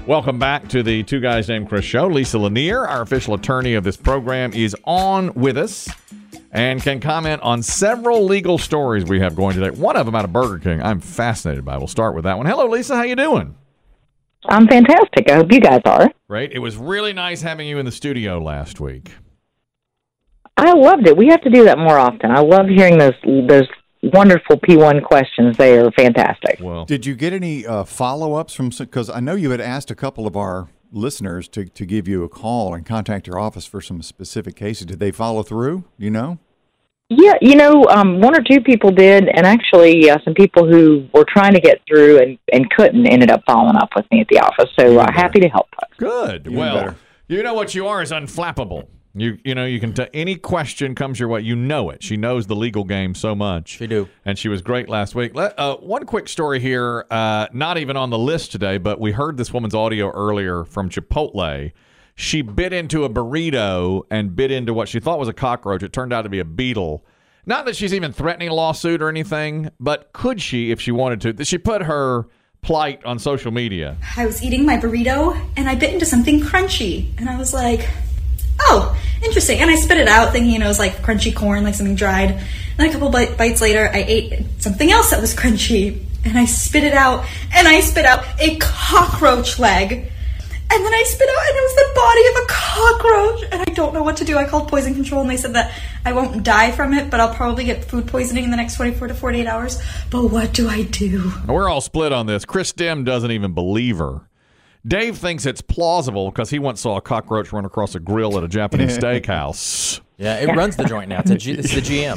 Welcome back to the Two Guys Named Chris show. Lisa Lanier, our official attorney of this program, is on with us and can comment on several legal stories we have going today. One of them out of Burger King I'm fascinated by. We'll start with that one. Hello, Lisa. How you doing? I'm fantastic. I hope you guys are. Great. It was really nice having you in the studio last week. I loved it. We have to do that more often. I love hearing those wonderful P1 questions. They are fantastic. Well, did you get any follow-ups from, because I know you had asked a couple of our listeners to give you a call and contact your office for some specific cases. Did they follow through? You know? Yeah, one or two people did, and actually some people who were trying to get through and couldn't ended up following up with me at the office. So happy to help. Good. Well, you know what you are is unflappable. You can any question comes your way. You know it. She knows the legal game so much. She do. And she was great last week. One quick story here, not even on the list today, but we heard this woman's audio earlier from Chipotle. She bit into a burrito and bit into what she thought was a cockroach. It turned out to be a beetle. Not that she's even threatening a lawsuit or anything, but could she if she wanted to? She put her plight on social media. I was eating my burrito and I bit into something crunchy. And I was like, oh, interesting. And I spit it out thinking, it was like crunchy corn, like something dried. Then a couple bites later, I ate something else that was crunchy. And I spit it out. And I spit out a cockroach leg. And then I spit out, and it was the body of a cockroach. And I don't know what to do. I called poison control, and they said that I won't die from it, but I'll probably get food poisoning in the next 24 to 48 hours. But what do I do? We're all split on this. Chris Dim doesn't even believe her. Dave thinks it's plausible because he once saw a cockroach run across a grill at a Japanese steakhouse. Yeah, it runs the joint now. It's the GM.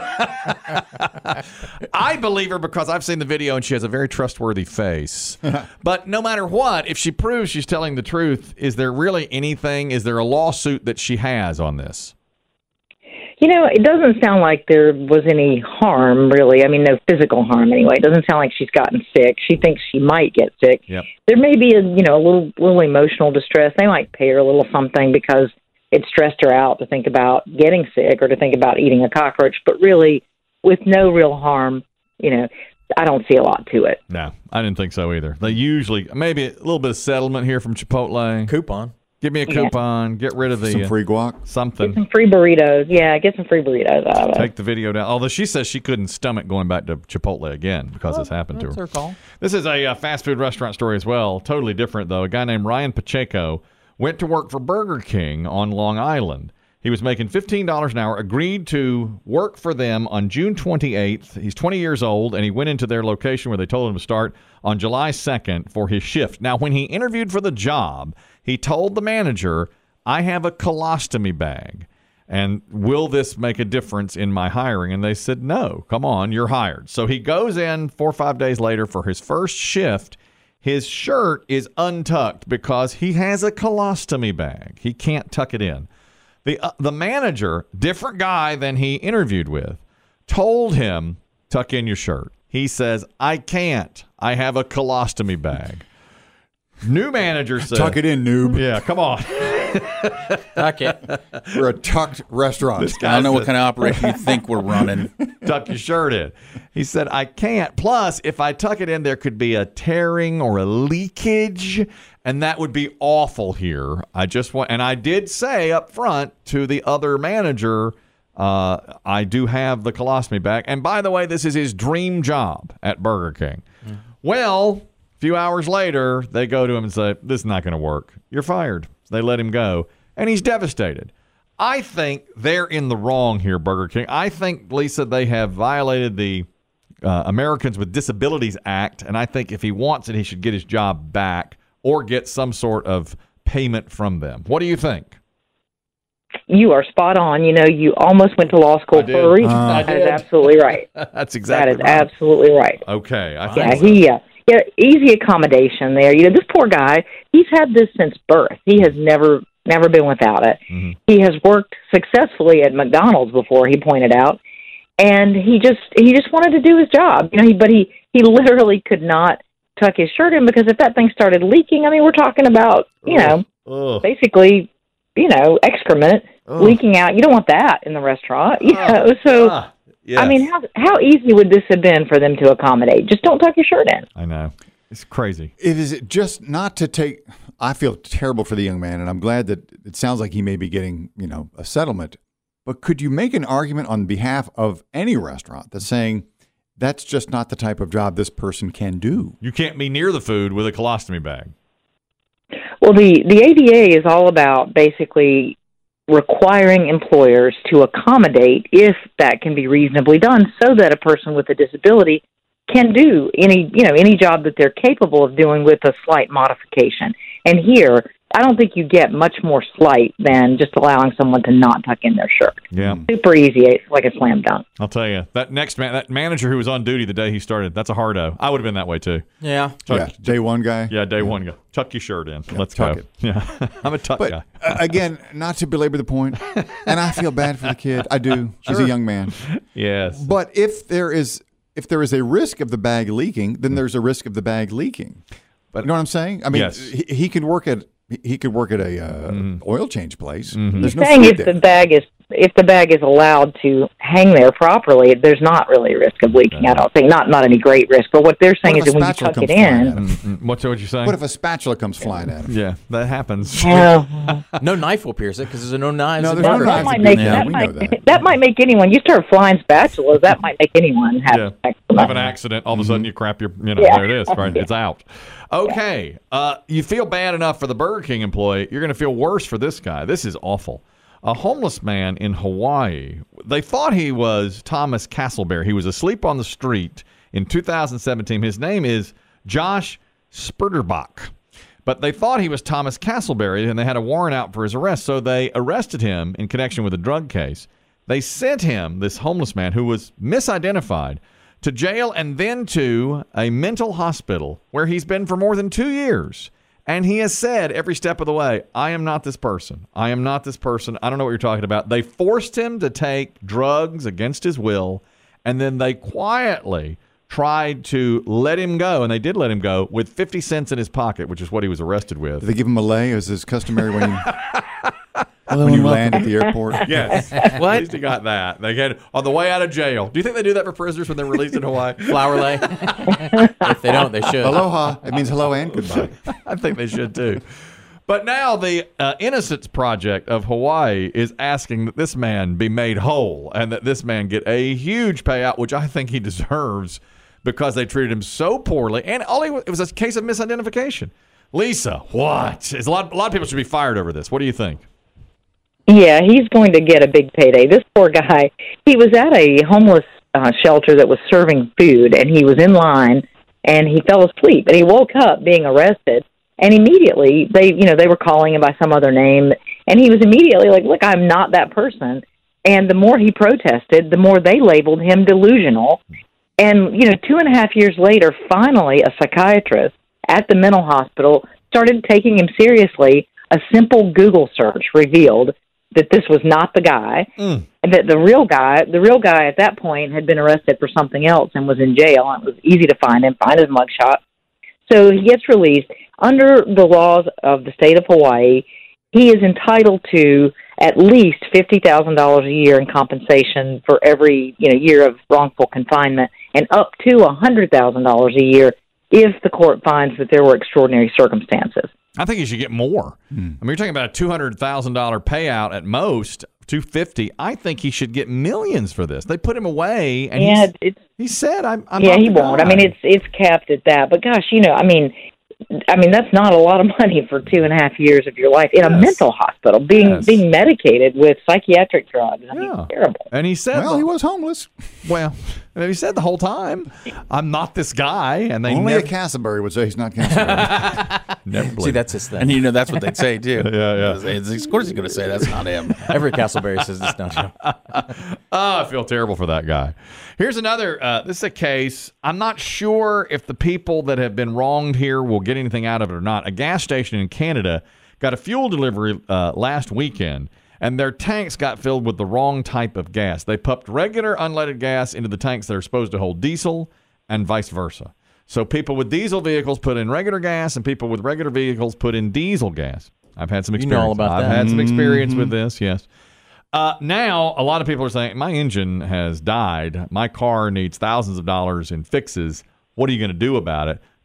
I believe her because I've seen the video and she has a very trustworthy face. But no matter what, if she proves she's telling the truth, is there really anything? Is there a lawsuit that she has on this? It doesn't sound like there was any harm, really. I mean, no physical harm anyway. It doesn't sound like she's gotten sick. She thinks she might get sick. Yep. There may be a little emotional distress. They might pay her a little something because it stressed her out to think about getting sick or to think about eating a cockroach. But really, with no real harm, I don't see a lot to it. No, I didn't think so either. They usually, maybe a little bit of settlement here from Chipotle. Coupon. Give me a coupon. Get rid of the... Some free guac? Something. Get some free burritos. Yeah, get some free burritos out of it. Take the video down. Although she says she couldn't stomach going back to Chipotle again because this happened to her. That's her call. This is a fast food restaurant story as well. Totally different, though. A guy named Ryan Pacheco went to work for Burger King on Long Island. He was making $15 an hour, agreed to work for them on June 28th. He's 20 years old, and he went into their location where they told him to start on July 2nd for his shift. Now, when he interviewed for the job, he told the manager, I have a colostomy bag, and will this make a difference in my hiring? And they said, no, come on, you're hired. So he goes in 4 or 5 days later for his first shift. His shirt is untucked because he has a colostomy bag. He can't tuck it in. The manager, different guy than he interviewed with, told him, tuck in your shirt. He says, I can't. I have a colostomy bag. New manager said, tuck it in, noob. Yeah, come on. Tuck it. We're a tucked restaurant. I don't know what kind of operation you think we're running. Tuck your shirt in. He said, I can't. Plus, if I tuck it in, there could be a tearing or a leakage, and that would be awful here. And I did say up front to the other manager, I do have the colostomy bag. And by the way, this is his dream job at Burger King. Mm. Well, a few hours later, they go to him and say, this is not going to work. You're fired. So they let him go. And he's devastated. I think they're in the wrong here, Burger King. I think, Lisa, they have violated the Americans with Disabilities Act. And I think if he wants it, he should get his job back or get some sort of payment from them. What do you think? You are spot on. You almost went to law school for a reason. That is absolutely right. That's exactly right. That is absolutely right. Okay. Easy accommodation there. This poor guy, he's had this since birth. He has never been without it. Mm-hmm. He has worked successfully at McDonald's before, he pointed out, and he just wanted to do his job. But he literally could not tuck his shirt in because if that thing started leaking, I mean, we're talking about, basically, excrement leaking out. You don't want that in the restaurant, So, yes. I mean, how easy would this have been for them to accommodate? Just don't tuck your shirt in. I know. It's crazy. It is just not to take. I feel terrible for the young man, and I'm glad that it sounds like he may be getting, a settlement. But could you make an argument on behalf of any restaurant that's saying that's just not the type of job this person can do? You can't be near the food with a colostomy bag. Well, the ADA is all about basically requiring employers to accommodate if that can be reasonably done so that a person with a disability can do any job that they're capable of doing with a slight modification. And here, I don't think you get much more slight than just allowing someone to not tuck in their shirt. Yeah. Super easy. It's like a slam dunk. I'll tell you, that manager who was on duty the day he started, that's a hardo. I would have been that way too. Yeah. Day one guy. Yeah, day one guy. Tuck your shirt in. Let's tuck go. it. Yeah, I'm a tuck But guy. again, not to belabor the point, and I feel bad for the kid. I do. She's a young man. Yes. But if there is a risk of the bag leaking, then there's a risk of the bag leaking. But you know what I'm saying? I mean, Yes. he could work at a oil change place. Mm-hmm. There's He's no saying food if there. the bag is allowed to hang there properly, there's not really a risk of leaking. I don't think not any great risk. But what they're saying What is if that a when you spatula tuck it comes flying in, at him? What's what you saying? What if a spatula comes flying at him? Yeah, that happens. No knife will pierce it because there's no knives. No, in there's no Burger knives King. might to make be- that we know might that. that might make anyone. You start flying spatulas, that might make anyone have Yeah. eczema. Have an accident, all of a sudden you crap your, Yeah. there it is, right? It's out. Okay, you feel bad enough for the Burger King employee, you're going to feel worse for this guy. This is awful. A homeless man in Hawaii, they thought he was Thomas Castleberry. He was asleep on the street in 2017. His name is Josh Sperderbach. But they thought he was Thomas Castleberry, and they had a warrant out for his arrest, so they arrested him in connection with a drug case. They sent him, this homeless man who was misidentified, to jail and then to a mental hospital where he's been for more than 2 years. And he has said every step of the way, I am not this person. I am not this person. I don't know what you're talking about. They forced him to take drugs against his will, and then they quietly tried to let him go, and they did let him go with 50 cents in his pocket, which is what he was arrested with. Did they give him a lay, as is customary when you land at the airport? Yes. What? At least he got that. They get on the way out of jail. Do you think they do that for prisoners when they're released in Hawaii? Flower lay. If they don't, they should. Aloha. It means hello and goodbye. I think they should too. But now the Innocence Project of Hawaii is asking that this man be made whole and that this man get a huge payout, which I think he deserves because they treated him so poorly. And it was a case of misidentification. Lisa, what? A lot of people should be fired over this. What do you think? Yeah, he's going to get a big payday. This poor guy, he was at a homeless shelter that was serving food, and he was in line, and he fell asleep, and he woke up being arrested, and immediately they were calling him by some other name, and he was immediately like, look, I'm not that person. And the more he protested, the more they labeled him delusional. And, 2.5 years later, finally, a psychiatrist at the mental hospital started taking him seriously. A simple Google search revealed that this was not the guy, and that the real guy at that point had been arrested for something else and was in jail. And it was easy to find his mugshot. So he gets released. Under the laws of the state of Hawaii, he is entitled to at least $50,000 a year in compensation for every year of wrongful confinement, and up to $100,000 a year if the court finds that there were extraordinary circumstances. I think he should get more. I mean, you're talking about a $200,000 payout at most, $250,000. I think he should get millions for this. They put him away, and he said, "I'm." Yeah, not he the won't. guy. I mean, it's capped at that. But gosh, I mean, that's not a lot of money for 2.5 years of your life in a mental hospital, being medicated with psychiatric drugs. I mean, it's terrible. And he said, Well, he was homeless. Well, he said the whole time, I'm not this guy. And they Only never, a Castleberry would say he's not Castleberry. never See, believed. that's his thing. And that's what they'd say too. Yeah. Of course he's going to say that's not him. Every Castleberry says it's not him. I feel terrible for that guy. Here's another. This is a case. I'm not sure if the people that have been wronged here will get anything out of it or not. A gas station in Canada got a fuel delivery last weekend, and their tanks got filled with the wrong type of gas. They pumped regular unleaded gas into the tanks that are supposed to hold diesel, and vice versa. So people with diesel vehicles put in regular gas, and people with regular vehicles put in diesel gas. I've had some experience. You know all about I've that. had some experience with this, yes. Now, a lot of people are saying, my engine has died. My car needs thousands of dollars in fixes. What are you going to do about it?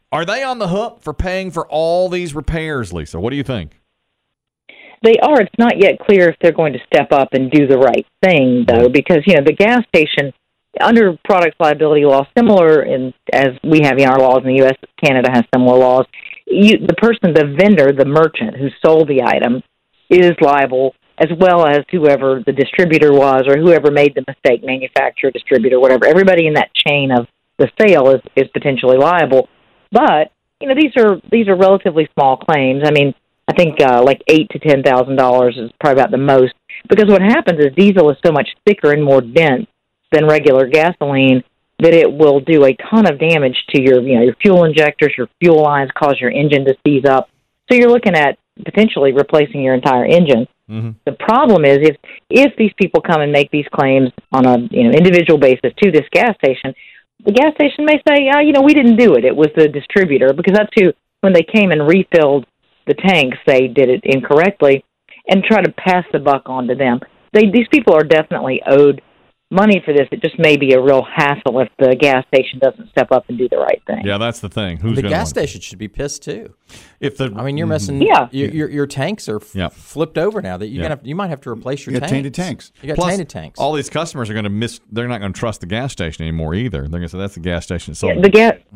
Are they on the hook for paying for all these repairs, Lisa? What do you think? They are. It's not yet clear if they're going to step up and do the right thing, though, because, the gas station, under product liability law, similar as we have in our laws in the U.S., Canada has similar laws, the vendor, the merchant who sold the item is liable, as well as whoever the distributor was or whoever made the mistake, manufacturer, distributor, whatever. Everybody in that chain of the sale is potentially liable. But, these are relatively small claims. I mean, I think like $8,000 to $10,000 is probably about the most, because what happens is diesel is so much thicker and more dense than regular gasoline that it will do a ton of damage to your fuel injectors, your fuel lines, cause your engine to seize up. So you're looking at potentially replacing your entire engine. Mm-hmm. The problem is if these people come and make these claims on a individual basis to this gas station, the gas station may say, we didn't do it. It was the distributor, because that's who, when they came and refilled the tanks, they did it incorrectly, and try to pass the buck on to them. These people are definitely owed money for this. It just may be a real hassle if the gas station doesn't step up and do the right thing. Yeah, that's the thing. The gas station should be pissed too. You're messing. Yeah. Your tanks are flipped over now. That you might have to replace your tanks. Tainted tanks. You got Plus, tainted tanks. All these customers are going to they're not going to trust the gas station anymore either. They're going to say that's the gas station that sold. The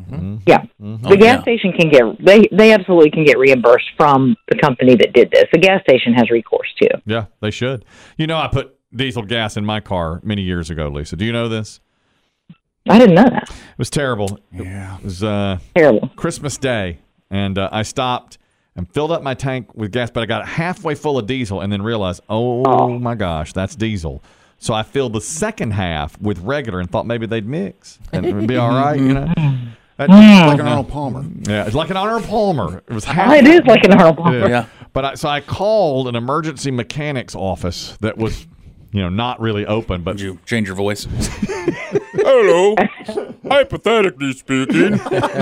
gas station can get they absolutely can get reimbursed from the company that did this. The gas station has recourse too. Yeah, they should. I put diesel gas in my car many years ago, Lisa. Do you know this? I didn't know that. It was terrible. Yeah. It was terrible. Christmas Day, and I stopped and filled up my tank with gas, but I got it halfway full of diesel and then realized, oh my gosh, that's diesel. So I filled the second half with regular and thought maybe they'd mix and it would be all right, Like an Arnold Palmer. Yeah, it's like an Arnold Palmer. It was It is like an Arnold Palmer. Yeah. But so I called an emergency mechanics office that was not really open, but Did you change your voice? Hello. Hypothetically speaking,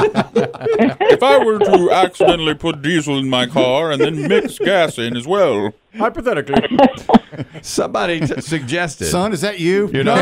if I were to accidentally put diesel in my car and then mix gas in as well. Hypothetically. somebody suggested. Son, is that you? No,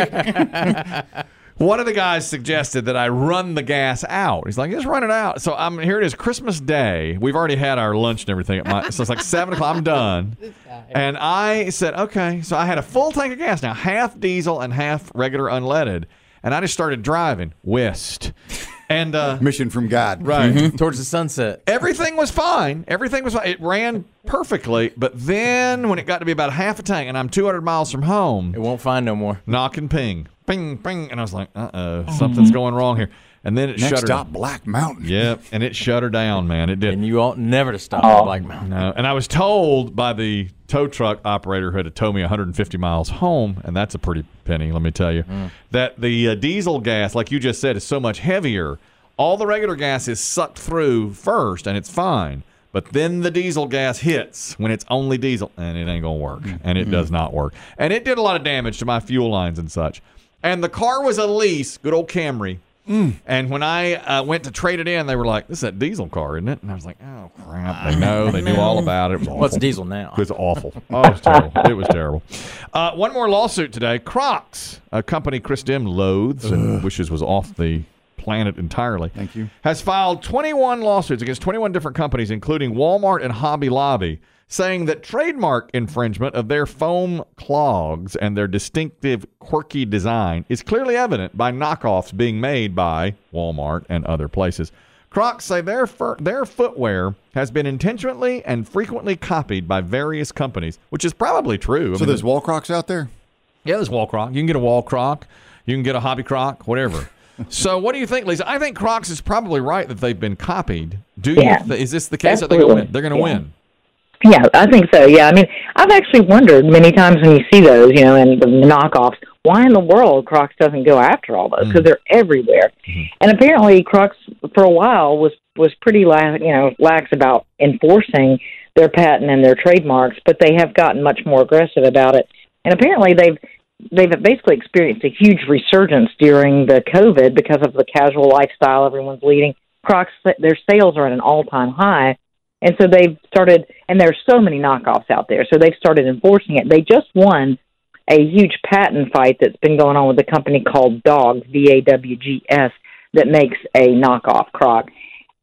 Daddy. One of the guys suggested that I run the gas out. He's like, just run it out. So here it is, Christmas Day. We've already had our lunch and everything. So it's like 7 o'clock. I'm done. And I said, okay. So I had a full tank of gas now, half diesel and half regular unleaded. And I just started driving west. And Mission from God. right. Towards the sunset. Everything was fine. It ran perfectly. But then when it got to be about half a tank and I'm 200 miles from home, It won't find no more. knock and ping. Ping, ping. And I was like, something's going wrong here. And then it Next shut her stop, Black Mountain. Yep, and it shut her down, man. It did. And you ought never to stop at Black Mountain. No, and I was told by the tow truck operator who had to tow me 150 miles home, and that's a pretty penny, let me tell you, that the diesel gas, like you just said, is so much heavier. All the regular gas is sucked through first, and it's fine. But then the diesel gas hits when it's only diesel, and it ain't going to work. And it does not work. And it did a lot of damage to my fuel lines and such. And the car was a lease, good old Camry. And when I went to trade it in, they were like, this is that diesel car, isn't it? And I was like, oh, crap. They know. They knew all about it. It was awful. What's diesel now? It was awful. Oh, it was terrible. It was terrible. One more lawsuit today. Crocs, a company Chris Dim loathes and wishes was off the planet entirely. Thank you. Has filed 21 lawsuits against 21 different companies, including Walmart and Hobby Lobby, saying that trademark infringement of their foam clogs and their distinctive quirky design is clearly evident by knockoffs being made by Walmart and other places. Crocs say their footwear has been intentionally and frequently copied by various companies, which is probably true. So there's wall crocs out there? Yeah, there's wall croc. You can get a wall croc. You can get a hobby croc, whatever. So what do you think, Lisa? I think Crocs is probably right that they've been copied. Is this the case that they're going to win? They're going to win. Yeah, I think so. Yeah, I mean, I've actually wondered many times when you see those, and the knockoffs, why in the world Crocs doesn't go after all those, because they're everywhere. And apparently Crocs for a while was pretty lax about enforcing their patent and their trademarks, but they have gotten much more aggressive about it. And apparently they've basically experienced a huge resurgence during the COVID because of the casual lifestyle everyone's leading. Crocs, their sales are at an all-time high. And so they've started, and there's so many knockoffs out there, so they've started enforcing it. They just won a huge patent fight that's been going on with a company called Dogs, VAWGS, that makes a knockoff Croc.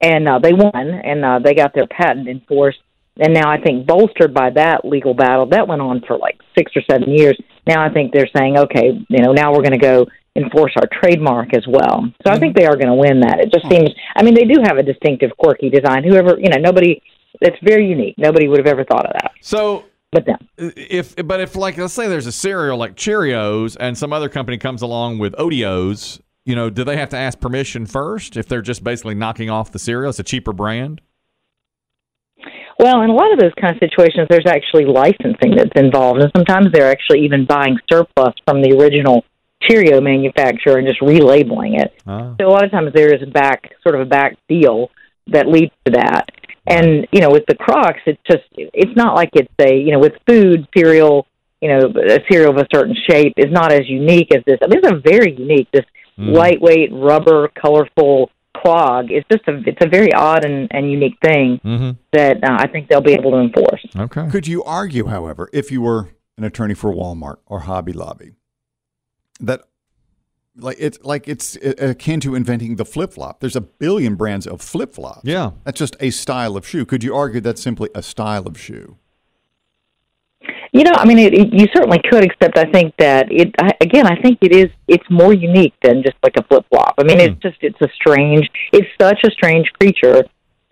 and they won, and they got their patent enforced. And now I think bolstered by that legal battle, that went on for like 6 or 7 years. Now I think they're saying, okay, now we're going to go enforce our trademark as well. So I think they are going to win that. It just seems, I mean, they do have a distinctive, quirky design. Whoever, nobody, it's very unique. Nobody would have ever thought of that. So, but them. If like, let's say there's a cereal like Cheerios and some other company comes along with Oreos, do they have to ask permission first if they're just basically knocking off the cereal? It's a cheaper brand? Well, in a lot of those kind of situations, there's actually licensing that's involved, and sometimes they're actually even buying surplus from the original Cheerio manufacturer and just relabeling it. So a lot of times there is a back deal that leads to that. And, with the Crocs, it's not like it's with food, cereal, a cereal of a certain shape is not as unique as this. I mean, it's a very unique, this lightweight, rubber, colorful clog. It's a very odd and unique thing that I think they'll be able to enforce. Okay. Could you argue, however, if you were an attorney for Walmart or Hobby Lobby, that it's akin to inventing the flip-flop? There's a billion brands of flip-flops. Yeah. That's just a style of shoe. Could you argue that's simply a style of shoe? I mean, you certainly could, except I think that I think it's more unique than just like a flip-flop. I mean, it's such a strange creature,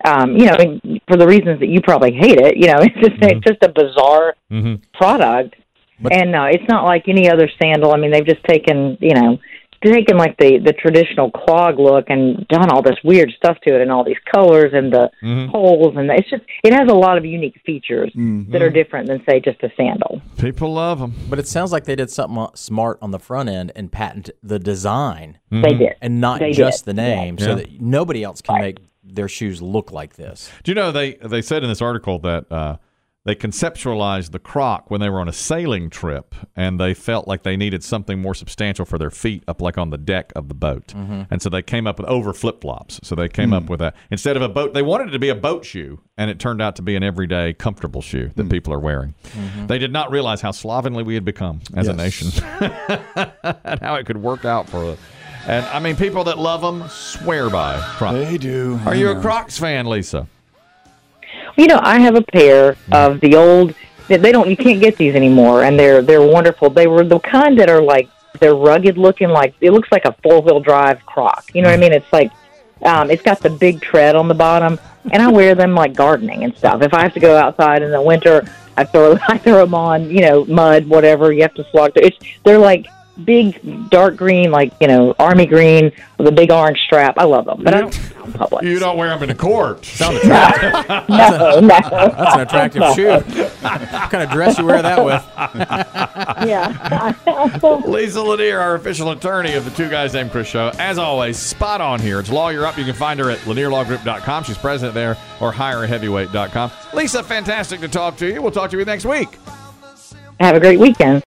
for the reasons that you probably hate it. It's just a bizarre product. And it's not like any other sandal. I mean, they've just taken like the traditional clog look and done all this weird stuff to it and all these colors and the holes, and it has a lot of unique features that are different than, say, just a sandal. People love them. But it sounds like they did something smart on the front end and patent the design. They did. And not just the name, so that nobody else can make their shoes look like this. Do you know, they said in this article that they conceptualized the Croc when they were on a sailing trip, and they felt like they needed something more substantial for their feet up like on the deck of the boat. And so they came up with over flip-flops. So they came up with that. Instead of a boat, they wanted it to be a boat shoe, and it turned out to be an everyday comfortable shoe that people are wearing. They did not realize how slovenly we had become as a nation and how it could work out for us. And, I mean, people that love them swear by Crocs. They do. Are you a Crocs fan, Lisa? I have a pair of the old. You can't get these anymore, and they're wonderful. They were the kind that are like, they're rugged looking, like it looks like a 4-wheel drive Croc. You know what I mean? It's like it's got the big tread on the bottom, and I wear them like gardening and stuff. If I have to go outside in the winter, I throw them on, mud, whatever you have to slog through. They're like big dark green, like army green with a big orange strap. I love them, but I don't wear them in public. You don't wear them in the court. Sound attractive. No. That's an attractive shoe. What kind of dress you wear that with? Yeah. Lisa Lanier, our official attorney of the Two Guys Named Chris show. As always, spot on here. It's Lawyer Up. You can find her at LanierLawGroup.com. She's president there, or HireAHeavyweight.com. Lisa, fantastic to talk to you. We'll talk to you next week. Have a great weekend.